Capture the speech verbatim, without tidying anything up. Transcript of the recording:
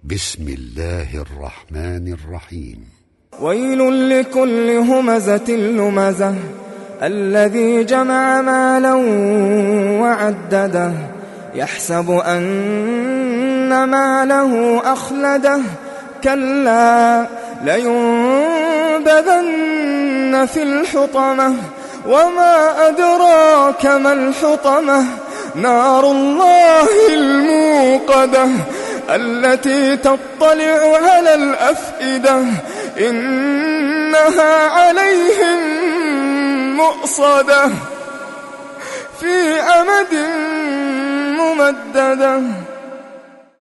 بسم الله الرحمن الرحيم. ويل لكل همزة لمزة الذي جمع مالا وعدده يحسب أن ماله أخلده كلا لينبذن في الحطمة وما أدراك ما الحطمة نار الله الموقدة التي تطلع على الأفئدة إنها عليهم مؤصدة في أمد ممددة.